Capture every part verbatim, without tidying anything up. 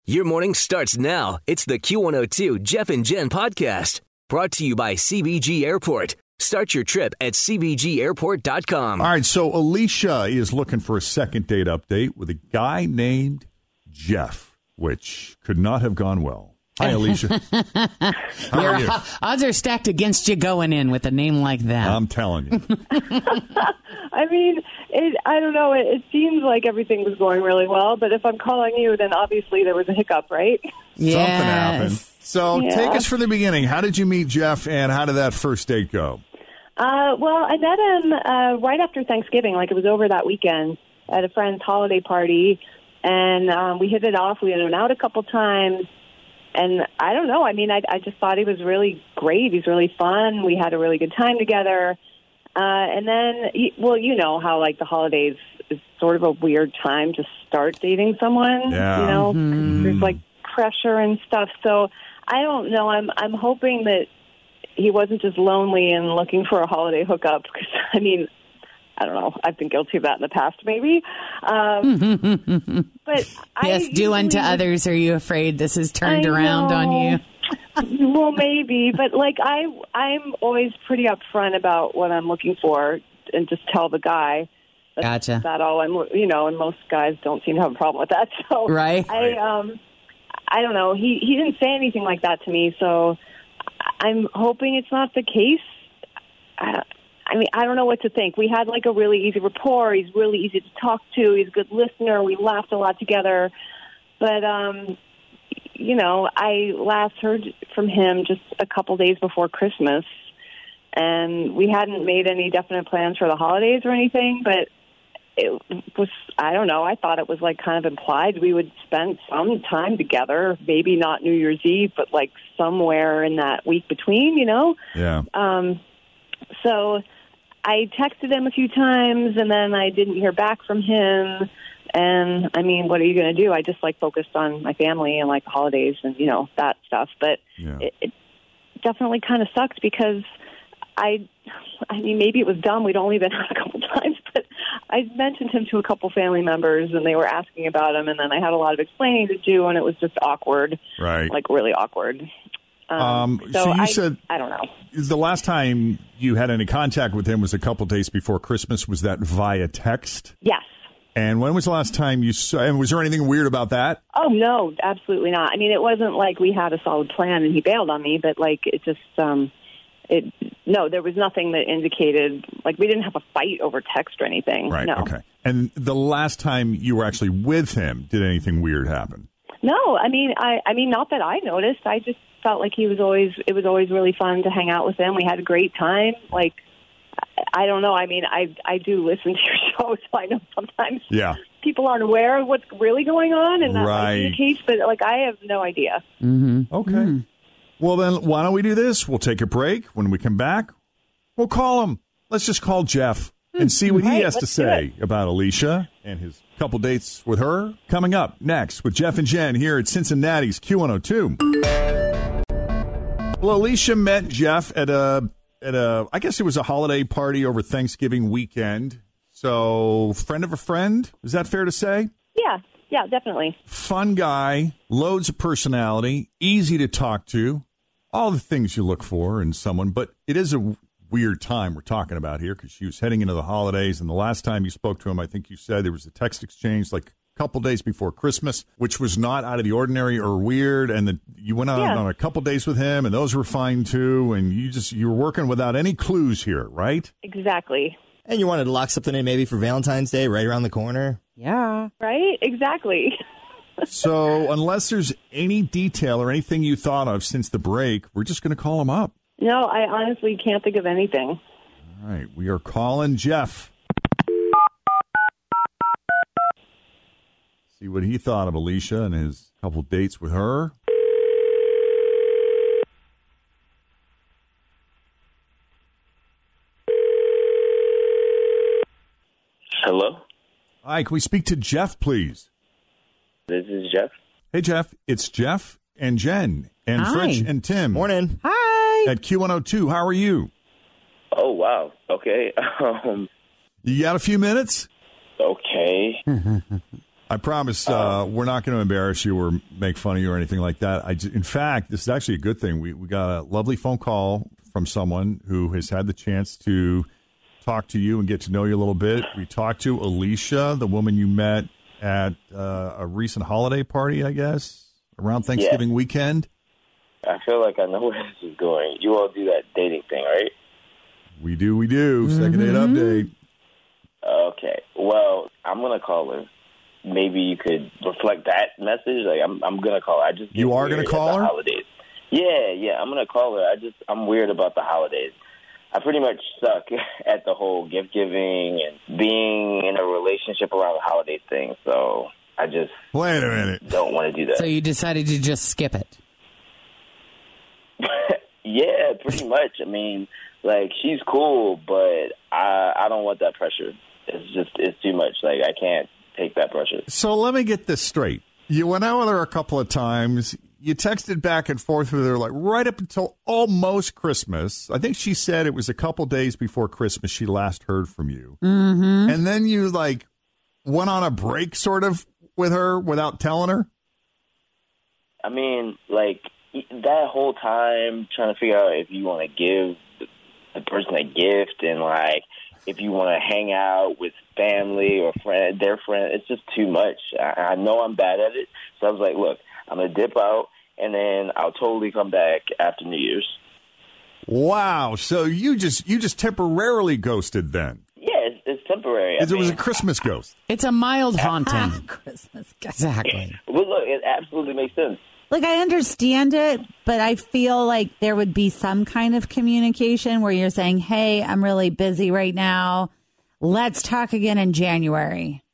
Your morning starts now. It's the Q one oh two Jeff and Jen podcast brought to you by C B G Airport. Start your trip at C B G airport dot com. All right, so Alicia is looking for a second date update with a guy named Jeff, which could not have gone well. Hi, Alicia. How Your are you? odds are stacked against you going in with a name like that. I'm telling you. I mean, it, I don't know. It, it seems like everything was going really well, but if I'm calling you, then obviously there was a hiccup, right? Yes. Something happened. So Yeah. take us from the beginning. How did you meet Jeff, and how did that first date go? Uh, well, I met him uh, right after Thanksgiving. Like, it was over that weekend at a friend's holiday party, and um, we hit it off. We went out a couple times, and I don't know. I mean, I, I just thought he was really great. He's really fun. We had a really good time together. Uh, and then, well, you know how, like, the holidays is sort of a weird time to start dating someone. Yeah. You know, Mm-hmm. there's, like, pressure and stuff. So I don't know. I'm I'm hoping that he wasn't just lonely and looking for a holiday hookup. Because, I mean, I don't know. I've been guilty of that in the past, maybe. Um, but Yes, I do unto usually- others. Are you afraid this is turned I around know. on you? Well, maybe, but like I, I'm always pretty upfront about what I'm looking for, and just tell the guy. That's, Gotcha. That all I'm, you know, and most guys don't seem to have a problem with that. So Right. I, um, I don't know. He he didn't say anything like that to me, so I'm hoping it's not the case. I, I mean, I don't know what to think. We had like a really easy rapport. He's really easy to talk to. He's a good listener. We laughed a lot together, but um. You know, I last heard from him just a couple days before Christmas, and we hadn't made any definite plans for the holidays or anything, but it was, I don't know, I thought it was like kind of implied we would spend some time together, maybe not New Year's Eve, but like somewhere in that week between, you know? Yeah. Um, so I texted him a few times, and then I didn't hear back from him. And, I mean, what are you going to do? I just, like, focused on my family and, like, the holidays and, you know, that stuff. But Yeah. it, it definitely kind of sucked because I, I mean, maybe it was dumb. We'd only been out a couple times. But I mentioned him to a couple family members, and they were asking about him. And then I had a lot of explaining to do, and it was just awkward. Right. Like, really awkward. Um, Um, so so you I, said- I don't know. The last time you had any contact with him was a couple days before Christmas. Was that via text? Yes. And when was the last time you saw, and was there anything weird about that? Oh, no, absolutely not. I mean, it wasn't like we had a solid plan and he bailed on me, but, like, it just, um, it, no, there was nothing that indicated, like, we didn't have a fight over text or anything. Right, No. okay. And the last time you were actually with him, did anything weird happen? No, I mean, I, I mean, not that I noticed. I just felt like he was always, it was always really fun to hang out with him. We had a great time. Like, I don't know. I mean, I I do listen to your show, so I know sometimes Yeah. people aren't aware of what's really going on, and that might be Right. the case, but, like, I have no idea. Mm-hmm. Okay. Well, then, why don't we do this? We'll take a break. When we come back, we'll call him. Let's just call Jeff and see what he Right, has to let's do say about Alicia and his couple dates with her. Coming up next with Jeff and Jen here at Cincinnati's Q one oh two. Well, Alicia met Jeff at a, at a, I guess it was a holiday party over Thanksgiving weekend. So, friend of a friend, is that fair to say? Yeah, yeah, definitely. Fun guy, loads of personality, easy to talk to, all the things you look for in someone. But it is a weird time we're talking about here because she was heading into the holidays. And the last time you spoke to him, I think you said there was a text exchange like a couple days before Christmas, which was not out of the ordinary or weird. And the, you went out Yeah. on a couple days with him, and those were fine too. And you just you were working without any clues here, right? Exactly. And you wanted to lock something in maybe for Valentine's Day right around the corner? Yeah. Right? Exactly. So unless there's any detail or anything you thought of since the break, we're just going to call him up. No, I honestly can't think of anything. All right, we are calling Jeff. See what he thought of Alicia and his couple dates with her. Hello, Hi, can we speak to Jeff, please? this is Jeff. Hey, Jeff, it's Jeff and Jen and Hi. Fritch and Tim Morning. Hi. at Q one oh two. How are you? Oh wow. Okay. Um. You got a few minutes? Okay. I promise uh, we're not going to embarrass you or make fun of you or anything like that. I, in fact, this is actually a good thing. We, we got a lovely phone call from someone who has had the chance to talk to you and get to know you a little bit. We talked to Alicia, the woman you met at uh, a recent holiday party, I guess, around Thanksgiving yeah. weekend. I feel like I know where this is going. You all do that dating thing, right? We do, we do. Second date Mm-hmm. update. Okay. Well, I'm going to call her. Maybe you could reflect that message. Like, I'm I'm going to call her. I just You get are weird gonna call at the her? Holidays. Yeah, yeah. I'm going to call her. I just, I'm weird about the holidays. I pretty much suck at the whole gift giving and being in a relationship around the holiday thing. So I just Wait a minute. don't want to do that. So you decided to just skip it. Yeah, pretty much. I mean, like, she's cool, but I I don't want that pressure. It's just, it's too much. Like, I can't take that pressure. So let me get this straight. You went out with her a couple of times. You texted back and forth with her, like, right up until almost Christmas. I think she said it was a couple days before Christmas she last heard from you. Mm-hmm. And then you, like, went on a break, sort of, with her without telling her? I mean, like, that whole time trying to figure out if you want to give the person a gift and, like, if you want to hang out with family or friend, their friend, it's just too much. I, I know I'm bad at it. So I was like, look, I'm going to dip out, and then I'll totally come back after New Year's. Wow. So you just you just temporarily ghosted then? Yeah, it's, it's temporary. I It was mean, a Christmas ghost. It's a mild haunting. Christmas. Exactly. well, look, it absolutely makes sense. Like, I understand it, but I feel like there would be some kind of communication where you're saying, hey, I'm really busy right now. Let's talk again in January.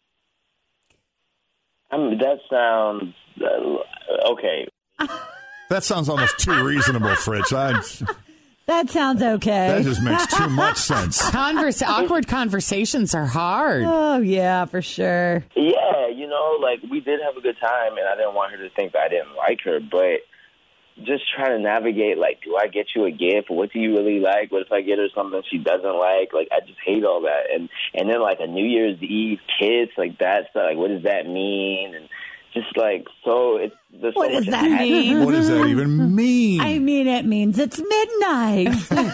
I mean, that sounds uh, okay. That sounds almost too reasonable, Fritz. I, That sounds okay. that just makes too much sense. Converse, awkward conversations are hard. Oh, yeah, for sure. Yeah, you know, like, we did have a good time, and I didn't want her to think that I didn't like her, but just trying to navigate, like, do I get you a gift? What do you really like? What if I get her something she doesn't like? Like, I just hate all that. And and then, like, a New Year's Eve kiss, like, that's, like, what does that mean? And just, like, so it's... there's What so does much that attachment. mean? What does that even mean? I mean, it means it's midnight.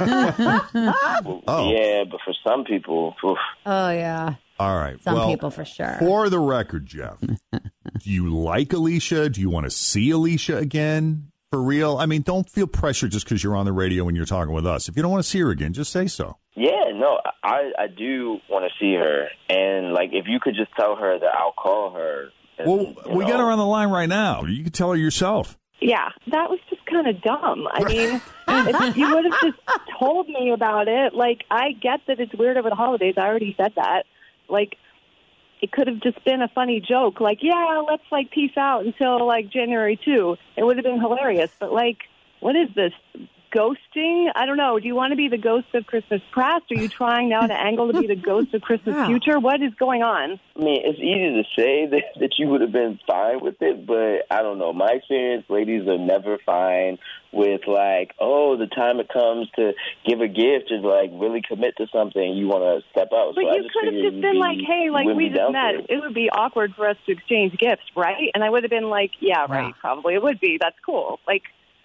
Oh. Yeah, but for some people, oof. Oh, yeah. All right. Some well, people for sure. For the record, Jeff, do you like Alicia? Do you want to see Alicia again? For real? I mean, don't feel pressure just because you're on the radio when you're talking with us. If you don't want to see her again, just say so. Yeah, no, I, I do want to see her. And, like, if you could just tell her that I'll call her. And, Well, you we know. got her on the line right now. You can tell her yourself. Yeah, that was just kind of dumb. I mean, if you would have just told me about it. Like, I get that it's weird over the holidays. I already said that. Like, it could have just been a funny joke. Like, yeah, let's, like, peace out until, like, January second. It would have been hilarious. But, like, what is this? Ghosting? I don't know. Do you want to be the ghost of Christmas past? Are you trying now to angle to be the ghost of Christmas Wow. future? What is going on? I mean, it's easy to say that, that you would have been fine with it, but I don't know. My experience, ladies are never fine with, like, oh, the time it comes to give a gift or, like, really commit to something, you want to step out. But so I you just could have figured just you'd been be- like, hey, like, wouldn't we be just down met. for it. It would be awkward for us to exchange gifts, right? And I would have been like, yeah, right, probably it would be. That's cool. Like,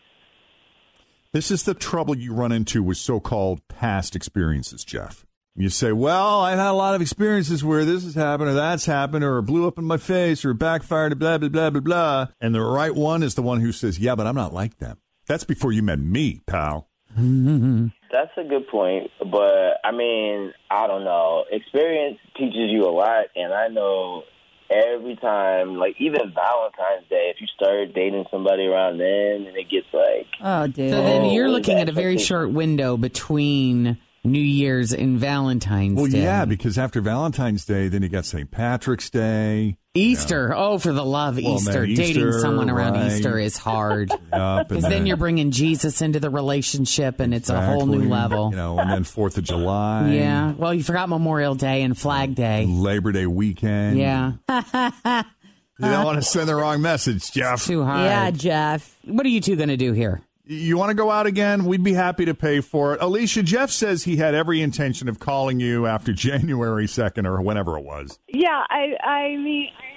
This is the trouble you run into with so-called past experiences, Jeff. You say, well, I've had a lot of experiences where this has happened or that's happened or it blew up in my face or it backfired, blah, blah, blah, blah, blah. And the right one is the one who says, yeah, but I'm not like them. That's before you met me, pal. That's a good point, but, I mean, I don't know. Experience teaches you a lot, and I know every time, like, even Valentine's Day, if you start dating somebody around then and it gets, like... Oh, dude. So then Oh, you're is looking that at a very something- short window between New Year's and Valentine's Well, Day. yeah, because after Valentine's Day, then you got Saint Patrick's Day. Easter. Oh, for the love, Well, Easter. man, Dating Easter, someone around right. Easter is hard. Yep, and Because then you're bringing Jesus into the relationship, and it's a whole new Exactly. level. You know, and then fourth of July. Yeah. Well, you forgot Memorial Day and Flag Day. Labor Day weekend. Yeah. You don't want to send the wrong message, Jeff. Too hard. Yeah, Jeff. What are you two going to do here? You want to go out again? We'd be happy to pay for it. Alicia, Jeff says he had every intention of calling you after January second or whenever it was. yeah, I, I mean, I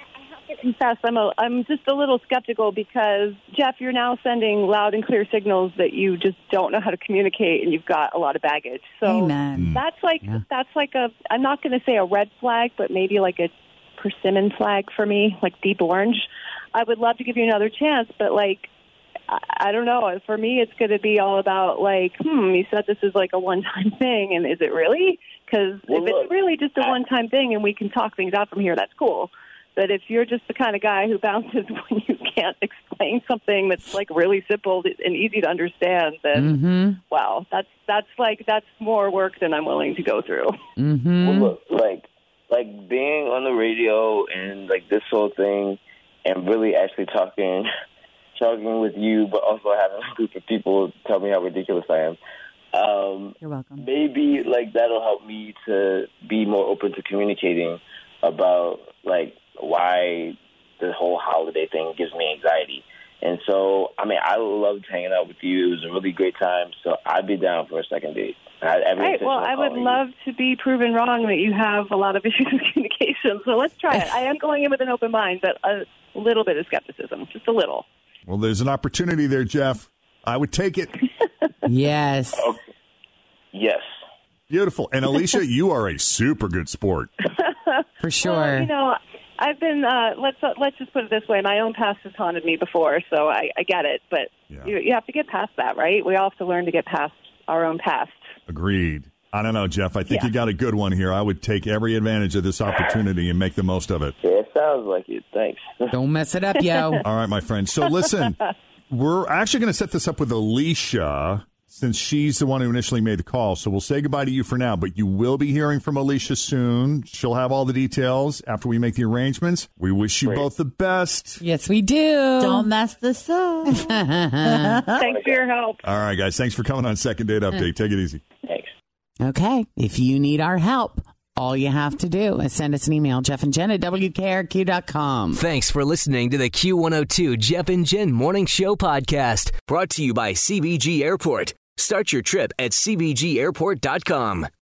to confess, I'm a, I'm just a little skeptical because, Jeff, you're now sending loud and clear signals that you just don't know how to communicate and you've got a lot of baggage. So Amen. that's like, Yeah. that's like a, I'm not going to say a red flag, but maybe like a persimmon flag for me, like deep orange. I would love to give you another chance, but like, I, I don't know. For me, it's going to be all about like, hmm, you said this is like a one-time thing, and is it really? Because Well, if look, it's really just a I- one-time thing and we can talk things out from here, that's cool. But if you're just the kind of guy who bounces when you can't explain something that's like really simple and easy to understand, then Mm-hmm. wow, that's that's like that's more work than I'm willing to go through. Mm-hmm. Well, look, like, like being on the radio and like this whole thing, and really actually talking, talking with you, but also having a group of people tell me how ridiculous I am. Um, You're welcome. maybe like that'll help me to be more open to communicating about like why the whole holiday thing gives me anxiety. And so, I mean, I loved hanging out with you. It was a really great time. So I'd be down for a second date. I had every Right. intention Well, of I would calling you. love to be proven wrong that you have a lot of issues with communication. So let's try it. I am going in with an open mind, but a little bit of skepticism, just a little. Well, there's an opportunity there, Jeff. I would take it. Yes. Okay. Yes. Beautiful. And Alicia, you are a super good sport. For sure. Well, you know, I've been. Uh, let's uh, let's just put it this way: my own past has haunted me before, so I, I get it. But Yeah. you, you have to get past that, right? We all have to learn to get past our own past. Agreed. I don't know, Jeff. I think Yeah. you got a good one here. I would take every advantage of this opportunity and make the most of it. Yeah, it sounds like it. Thanks. Don't mess it up, yo. All right, my friend. So listen, we're actually going to set this up with Alicia since she's the one who initially made the call. So we'll say goodbye to you for now, but you will be hearing from Alicia soon. She'll have all the details after we make the arrangements. We wish you Great. both the best. Yes, we do. Don't mess this up. Thanks for your help. All right, guys. Thanks for coming on Second Date Update. Take it easy. Thanks. Okay. If you need our help, all you have to do is send us an email, Jeff and Jen at W K R Q dot com. Thanks for listening to the Q one oh two Jeff and Jen Morning Show podcast, brought to you by C B G Airport. Start your trip at C B G airport dot com.